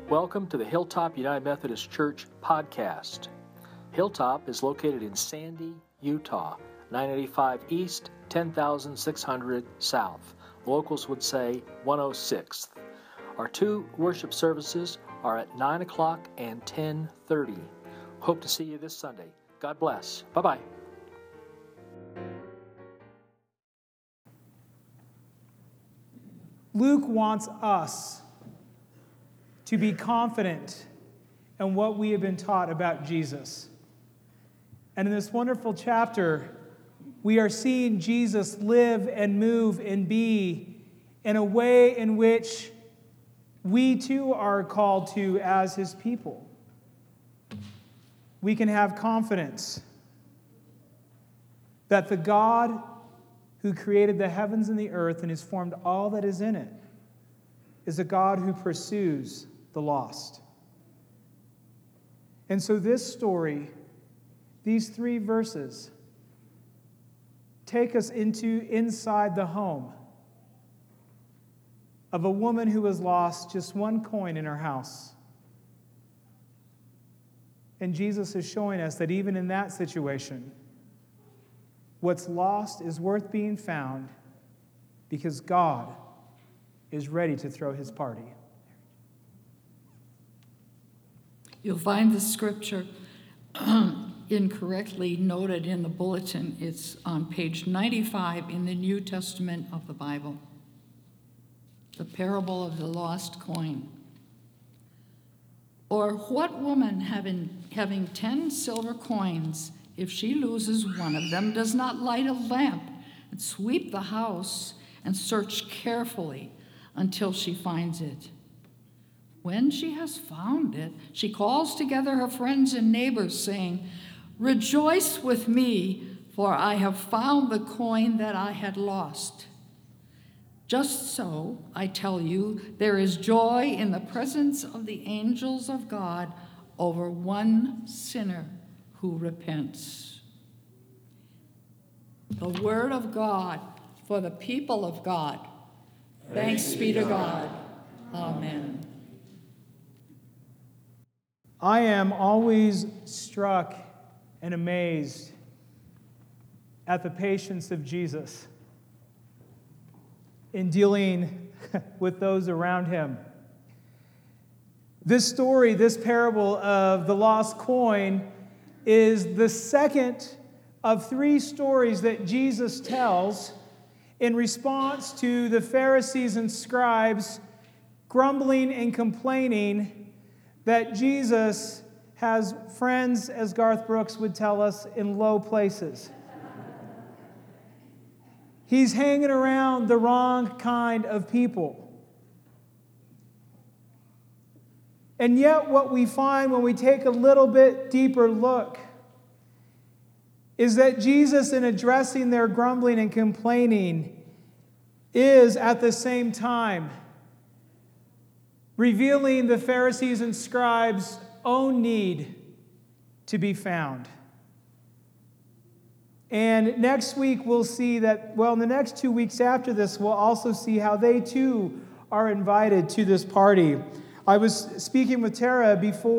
Welcome to the Hilltop United Methodist Church podcast. Hilltop is located in Sandy, Utah, 985 East, 10,600 South. Locals would say 106th. Our two worship services are at 9 o'clock and 10:30. Hope to see you this Sunday. God bless. Bye-bye. Luke wants us to be confident in what we have been taught about Jesus. And in this wonderful chapter, we are seeing Jesus live and move and be in a way in which we too are called to as his people. We can have confidence that the God who created the heavens and the earth and has formed all that is in it is a God who pursues the lost. And so this story, these three verses, take us inside the home of a woman who has lost just one coin in her house. And Jesus is showing us that even in that situation, what's lost is worth being found because God is ready to throw his party. You'll find the scripture incorrectly noted in the bulletin. It's on page 95 in the New Testament of the Bible. The parable of the lost coin. Or what woman having 10 silver coins, if she loses one of them, does not light a lamp and sweep the house and search carefully until she finds it? When she has found it, she calls together her friends and neighbors, saying, "Rejoice with me, for I have found the coin that I had lost." Just so, I tell you, there is joy in the presence of the angels of God over one sinner who repents. The word of God for the people of God. Thanks be to God. Amen. I am always struck and amazed at the patience of Jesus in dealing with those around him. This story, this parable of the lost coin, is the second of three stories that Jesus tells in response to the Pharisees and scribes grumbling and complaining that Jesus has friends, as Garth Brooks would tell us, in low places. He's hanging around the wrong kind of people. And yet what we find when we take a little bit deeper look is that Jesus, in addressing their grumbling and complaining, is at the same time revealing the Pharisees and scribes' own need to be found. And next week we'll see that, in the next 2 weeks after this, we'll also see how they too are invited to this party. I was speaking with Tara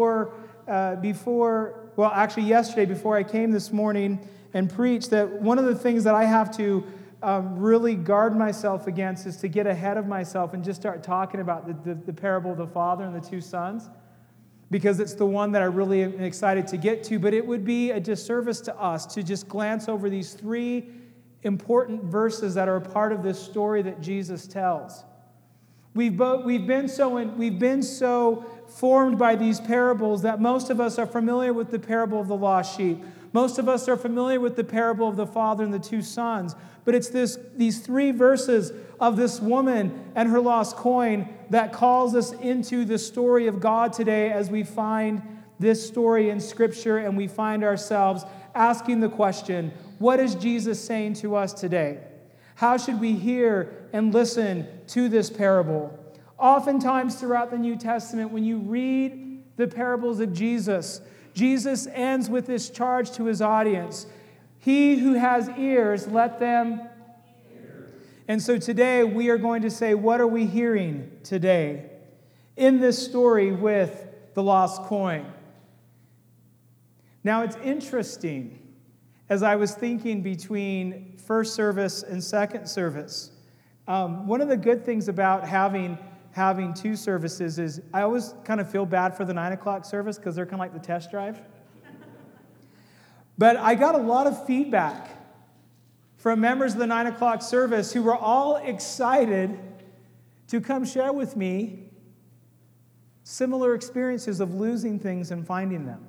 yesterday before I came this morning and preached, that one of the things that I have to really guard myself against is to get ahead of myself and just start talking about the parable of the father and the two sons, because it's the one that I really am excited to get to. But it would be a disservice to us to just glance over these three important verses that are a part of this story that Jesus tells. We've been so formed by these parables that most of us are familiar with the parable of the lost sheep. Most of us are familiar with the parable of the father and the two sons. But it's these three verses of this woman and her lost coin that calls us into the story of God today, as we find this story in Scripture and we find ourselves asking the question, what is Jesus saying to us today? How should we hear and listen to this parable? Oftentimes throughout the New Testament, when you read the parables of Jesus, Jesus ends with this charge to his audience: he who has ears, let them hear. And so today we are going to say, what are we hearing today? in this story with the lost coin. Now, it's interesting, as I was thinking between first service and second service, one of the good things about having two services is I always kind of feel bad for the 9 o'clock service because they're kind of like the test drive. But I got a lot of feedback from members of the 9 o'clock service who were all excited to come share with me similar experiences of losing things and finding them.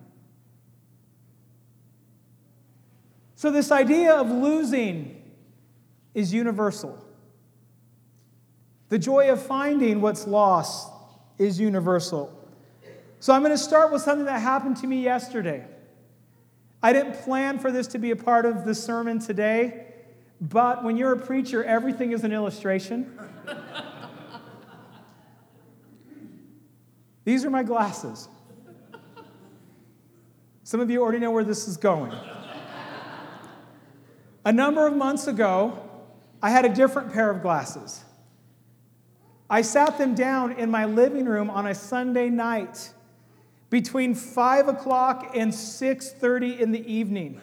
So this idea of losing is universal. The joy of finding what's lost is universal. So I'm going to start with something that happened to me yesterday. I didn't plan for this to be a part of the sermon today, but when you're a preacher, everything is an illustration. These are my glasses. Some of you already know where this is going. A number of months ago, I had a different pair of glasses. I sat them down in my living room on a Sunday night between 5 o'clock and 6:30 in the evening.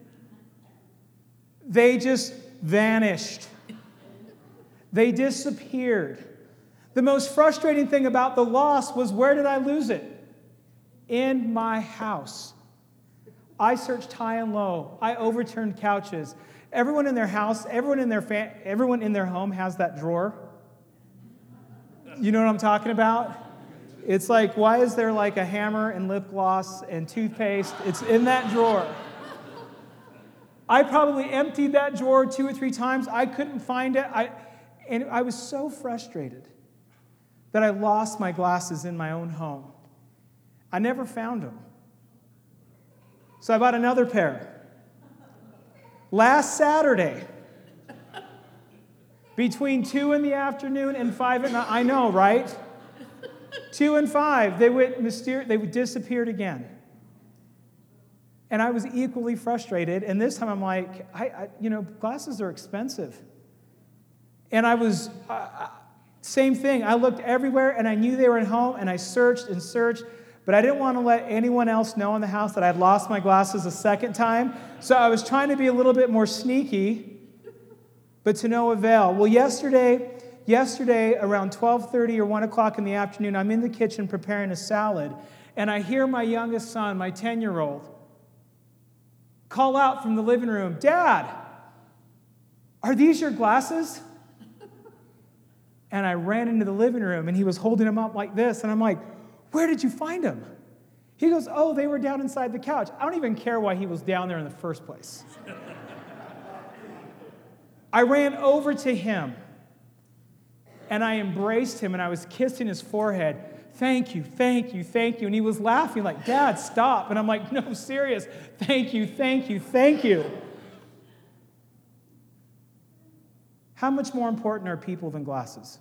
They just vanished. They disappeared. The most frustrating thing about the loss was, where did I lose it? In my house. I searched high and low. I overturned couches. Everyone in their house, everyone in their home has that drawer. You know what I'm talking about? It's like, why is there like a hammer and lip gloss and toothpaste? It's in that drawer. I probably emptied that drawer 2 or 3 times. I couldn't find it. And I was so frustrated that I lost my glasses in my own home. I never found them. So I bought another pair. Last Saturday, between 2 in the afternoon and 5 at night, I know, right? 2 and 5, they disappeared again. And I was equally frustrated. And this time I'm like, glasses are expensive. And I was, same thing. I looked everywhere and I knew they were at home and I searched and searched. But I didn't want to let anyone else know in the house that I'd lost my glasses a second time. So I was trying to be a little bit more sneaky, but to no avail. Well, yesterday around 12:30 or 1 o'clock in the afternoon, I'm in the kitchen preparing a salad, and I hear my youngest son, my 10-year-old, call out from the living room, "Dad, are these your glasses?" And I ran into the living room, and he was holding them up like this, and I'm like, "Where did you find them?" He goes, "Oh, they were down inside the couch." I don't even care why he was down there in the first place. I ran over to him, and I embraced him, and I was kissing his forehead. "Thank you, thank you, thank you." And he was laughing like, "Dad, stop." And I'm like, "No, serious. Thank you, thank you, thank you." How much more important are people than glasses?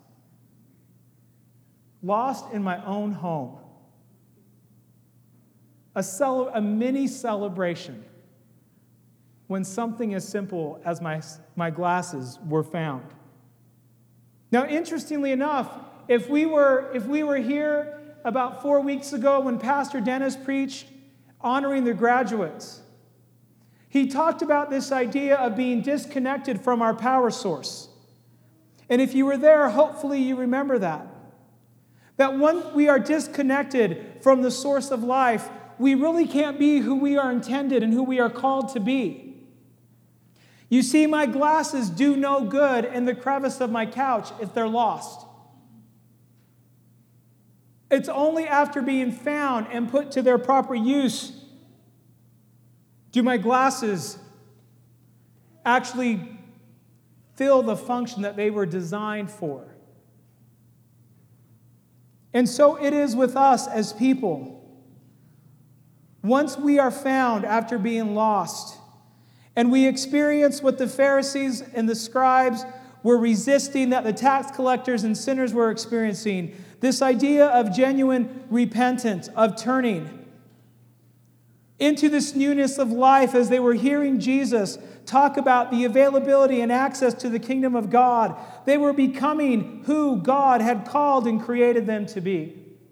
Lost in my own home. A mini celebration when something as simple as my glasses were found. Now, interestingly enough, if we were here about 4 weeks ago when Pastor Dennis preached honoring the graduates, he talked about this idea of being disconnected from our power source. And if you were there, hopefully you remember that. That when we are disconnected from the source of life, we really can't be who we are intended and who we are called to be. You see, my glasses do no good in the crevice of my couch if they're lost. It's only after being found and put to their proper use do my glasses actually fill the function that they were designed for. And so it is with us as people. Once we are found after being lost, and we experience what the Pharisees and the scribes were resisting, that the tax collectors and sinners were experiencing, this idea of genuine repentance, of turning into this newness of life as they were hearing Jesus talk about the availability and access to the kingdom of God. They were becoming who God had called and created them to be.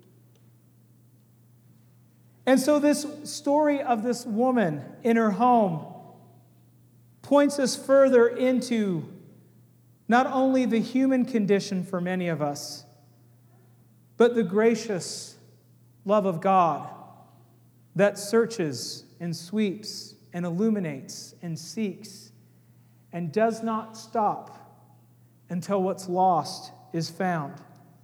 And so this story of this woman in her home points us further into not only the human condition for many of us, but the gracious love of God that searches and sweeps and illuminates and seeks and does not stop until what's lost is found.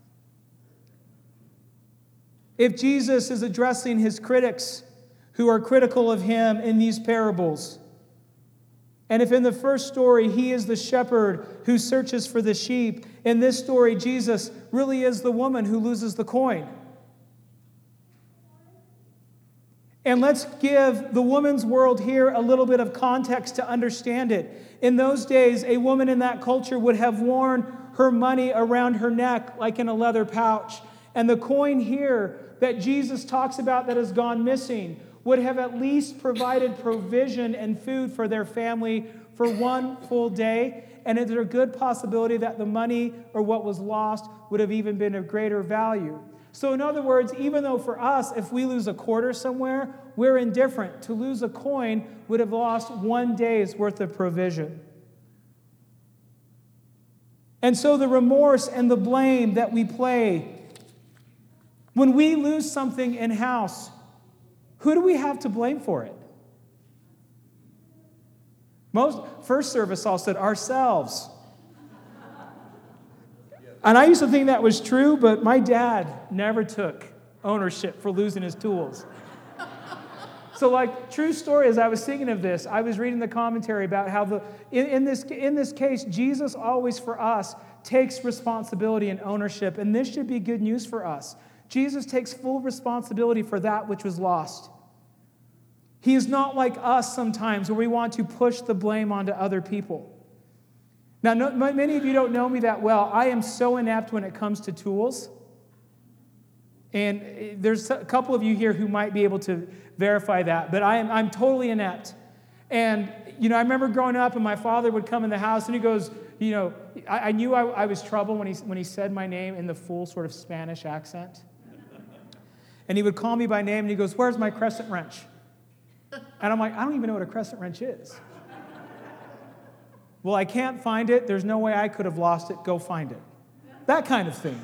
If Jesus is addressing his critics who are critical of him in these parables, and if in the first story he is the shepherd who searches for the sheep, in this story Jesus really is the woman who loses the coin. And let's give the woman's world here a little bit of context to understand it. In those days, a woman in that culture would have worn her money around her neck like in a leather pouch. And the coin here that Jesus talks about that has gone missing would have at least provided provision and food for their family for one full day. And is there a good possibility that the money or what was lost would have even been of greater value? So in other words, even though for us, if we lose a quarter somewhere, we're indifferent. To lose a coin would have lost one day's worth of provision. And so the remorse and the blame that we play, when we lose something in-house, who do we have to blame for it? Most first service all said ourselves. And I used to think that was true, but my dad never took ownership for losing his tools. So, like, true story, as I was thinking of this, I was reading the commentary about how in this case, Jesus always, for us, takes responsibility and ownership. And this should be good news for us. Jesus takes full responsibility for that which was lost. He is not like us sometimes where we want to push the blame onto other people. Now, many of you don't know me that well. I am so inept when it comes to tools. And there's a couple of you here who might be able to verify that. But I'm totally inept. And, I remember growing up and my father would come in the house and he goes, I knew I was trouble when he said my name in the full sort of Spanish accent. And he would call me by name and he goes, "Where's my crescent wrench?" And I'm like, I don't even know what a crescent wrench is. Well, I can't find it. There's no way I could have lost it. Go find it. That kind of thing.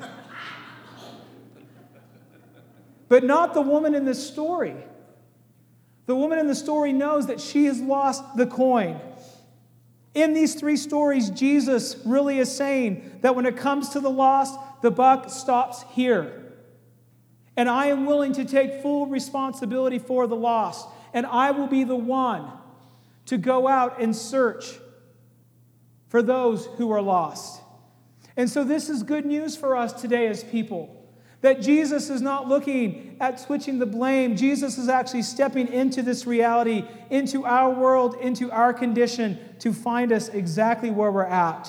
But not the woman in this story. The woman in the story knows that she has lost the coin. In these three stories, Jesus really is saying that when it comes to the lost, the buck stops here. And I am willing to take full responsibility for the lost. And I will be the one to go out and search for those who are lost. And so this is good news for us today as people. That Jesus is not looking at switching the blame. Jesus is actually stepping into this reality, into our world, into our condition, to find us exactly where we're at.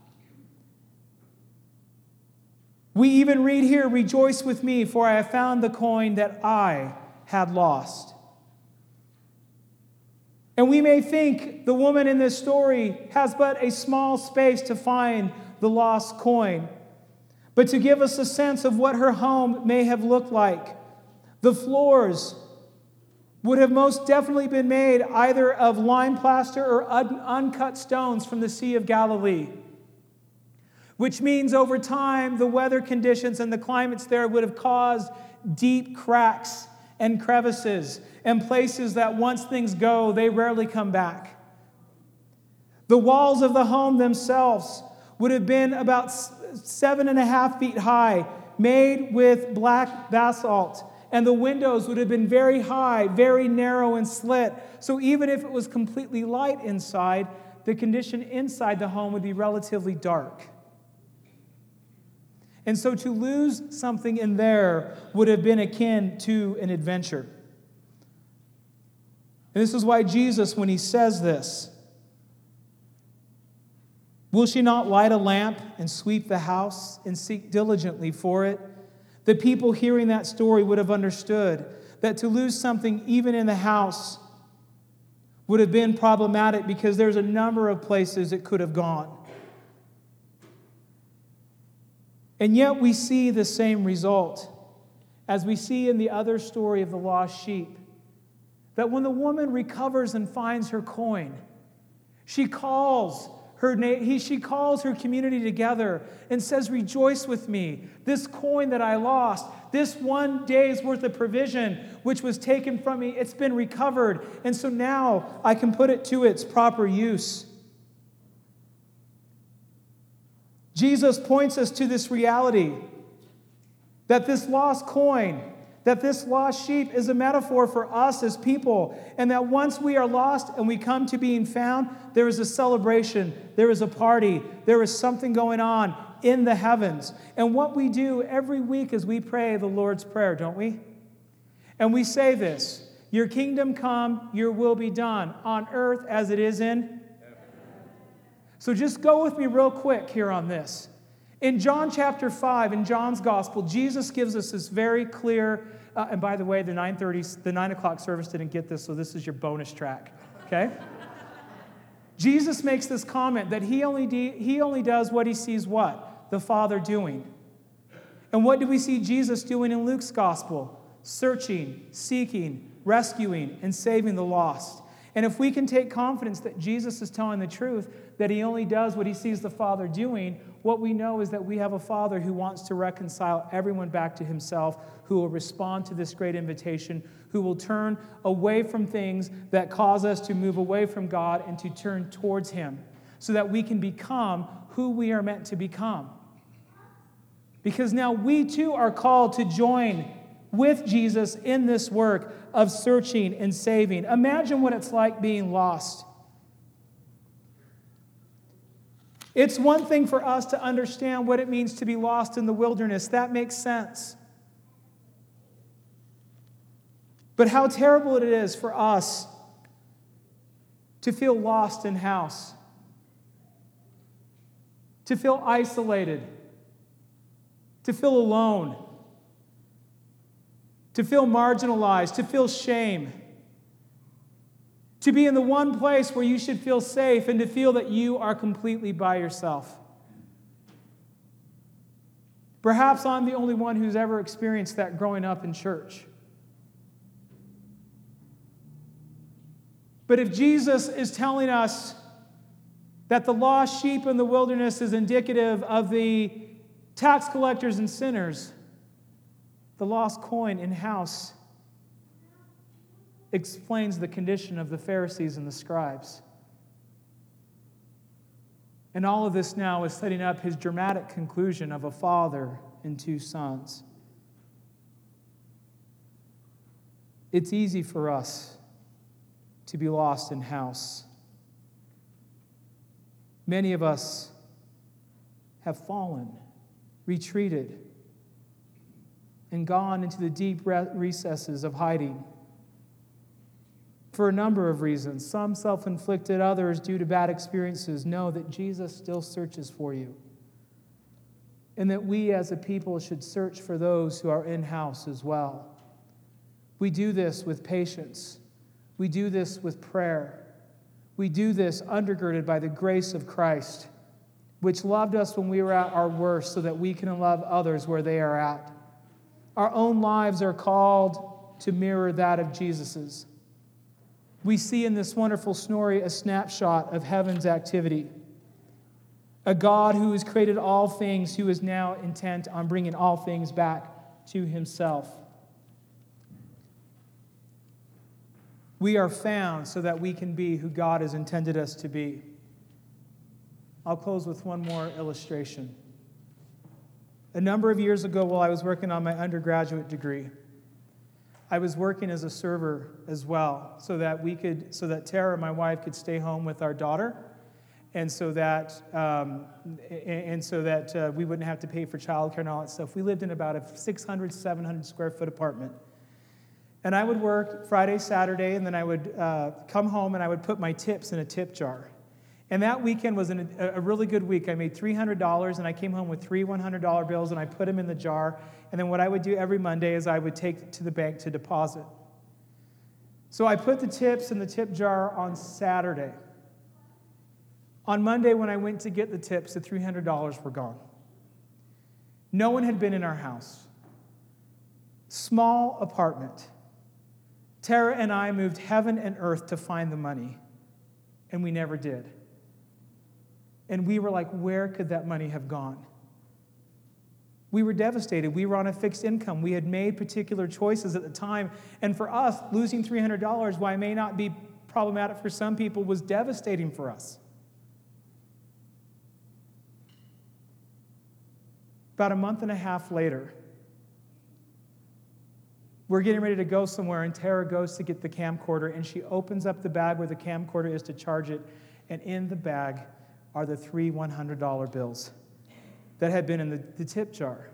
We even read here, "Rejoice with me, for I have found the coin that I had lost." And we may think the woman in this story has but a small space to find the lost coin. But to give us a sense of what her home may have looked like, the floors would have most definitely been made either of lime plaster or uncut stones from the Sea of Galilee. Which means over time, the weather conditions and the climates there would have caused deep cracks and crevices and places that once things go, they rarely come back. The walls of the home themselves would have been about 7.5 feet high, made with black basalt. And the windows would have been very high, very narrow and slit. So even if it was completely light inside, the condition inside the home would be relatively dark. And so to lose something in there would have been akin to an adventure. And this is why Jesus, when he says this, "Will she not light a lamp and sweep the house and seek diligently for it?" The people hearing that story would have understood that to lose something even in the house would have been problematic because there's a number of places it could have gone. And yet we see the same result as we see in the other story of the lost sheep, that when the woman recovers and finds her coin, she calls her community together and says, "Rejoice with me. This coin that I lost, this one day's worth of provision which was taken from me, it's been recovered. And so now I can put it to its proper use." Jesus points us to this reality that this lost coin, that this lost sheep is a metaphor for us as people, and that once we are lost and we come to being found, there is a celebration, there is a party, there is something going on in the heavens. And what we do every week is we pray the Lord's Prayer, don't we? And we say this: "Your kingdom come, your will be done, on earth as it is in heaven." So just go with me real quick here on this. In John chapter 5, in John's gospel, Jesus gives us this very clear, and by the way, the 9 o'clock service didn't get this, so this is your bonus track, okay? Jesus makes this comment that he only does what he sees what? The Father doing. And what do we see Jesus doing in Luke's gospel? Searching, seeking, rescuing, and saving the lost. And if we can take confidence that Jesus is telling the truth, that he only does what he sees the Father doing, what we know is that we have a Father who wants to reconcile everyone back to himself, who will respond to this great invitation, who will turn away from things that cause us to move away from God and to turn towards him, so that we can become who we are meant to become. Because now we too are called to join with Jesus in this work of searching and saving. Imagine what it's like being lost. It's one thing for us to understand what it means to be lost in the wilderness. That makes sense. But how terrible it is for us to feel lost in house, to feel isolated, to feel alone, to feel marginalized, to feel shame, to be in the one place where you should feel safe and to feel that you are completely by yourself. Perhaps I'm the only one who's ever experienced that growing up in church. But if Jesus is telling us that the lost sheep in the wilderness is indicative of the tax collectors and sinners, the lost coin in house explains the condition of the Pharisees and the scribes. And all of this now is setting up his dramatic conclusion of a father and two sons. It's easy for us to be lost in house. Many of us have fallen, retreated, and gone into the deep recesses of hiding for a number of reasons. Some self-inflicted, others due to bad experiences. Know that Jesus still searches for you, and that we as a people should search for those who are in house as well. We do this with patience. We do this with prayer. We do this undergirded by the grace of Christ, which loved us when we were at our worst so that we can love others where they are at. Our own lives are called to mirror that of Jesus's. We see in this wonderful story a snapshot of heaven's activity. A God who has created all things, who is now intent on bringing all things back to himself. We are found so that we can be who God has intended us to be. I'll close with one more illustration. A number of years ago, while I was working on my undergraduate degree, I was working as a server as well, so that Tara, my wife, could stay home with our daughter, and so that we wouldn't have to pay for childcare and all that stuff. We lived in about a 600, 700 square foot apartment. And I would work Friday, Saturday, and then I would come home and I would put my tips in a tip jar. And that weekend was a really good week. I made $300, and I came home with 3 $100 bills, and I put them in the jar. And then what I would do every Monday is I would take it to the bank to deposit. So I put the tips in the tip jar on Saturday. On Monday, when I went to get the tips, the $300 were gone. No one had been in our house. Small apartment. Tara and I moved heaven and earth to find the money, and we never did. And we were like, where could that money have gone? We were devastated. We were on a fixed income. We had made particular choices at the time. And for us, losing $300, while it may not be problematic for some people, was devastating for us. About a month and a half later, we're getting ready to go somewhere, and Tara goes to get the camcorder, and she opens up the bag where the camcorder is to charge it, and in the bag are the 3 $100 bills that had been in the tip jar.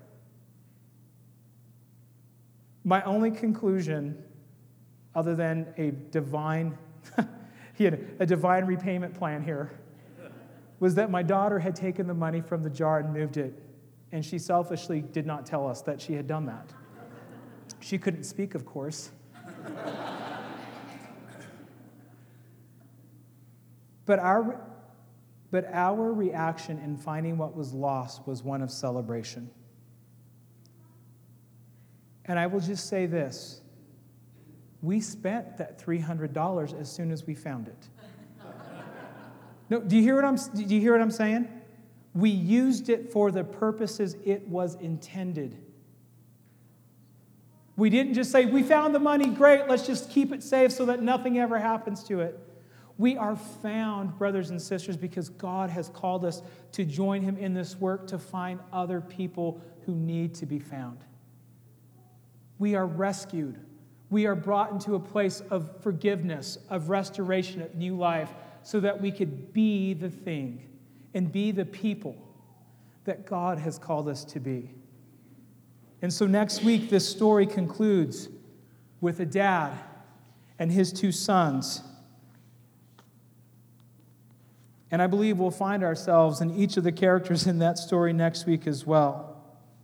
My only conclusion, other than a divine repayment plan here, was that my daughter had taken the money from the jar and moved it, and she selfishly did not tell us that she had done that. She couldn't speak, of course. But our reaction in finding what was lost was one of celebration. And I will just say this. We spent that $300 as soon as we found it. No, do you hear what I'm saying? We used it for the purposes it was intended. We didn't just say, we found the money, great, let's just keep it safe so that nothing ever happens to it. We are found, brothers and sisters, because God has called us to join him in this work to find other people who need to be found. We are rescued. We are brought into a place of forgiveness, of restoration, of new life, so that we could be the thing and be the people that God has called us to be. And so next week, this story concludes with a dad and his 2 sons. And I believe we'll find ourselves in each of the characters in that story next week as well.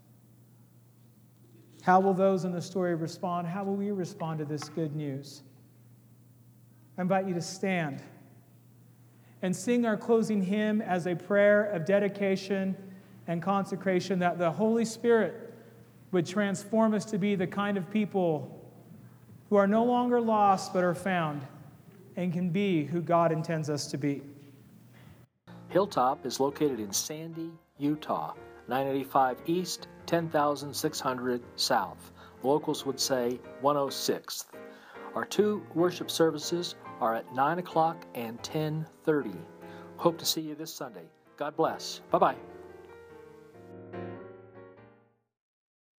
How will those in the story respond? How will we respond to this good news? I invite you to stand and sing our closing hymn as a prayer of dedication and consecration, that the Holy Spirit would transform us to be the kind of people who are no longer lost but are found and can be who God intends us to be. Hilltop is located in Sandy, Utah, 985 East, 10,600 South. Locals would say 106th. Our 2 worship services are at 9 o'clock and 10:30. Hope to see you this Sunday. God bless. Bye-bye.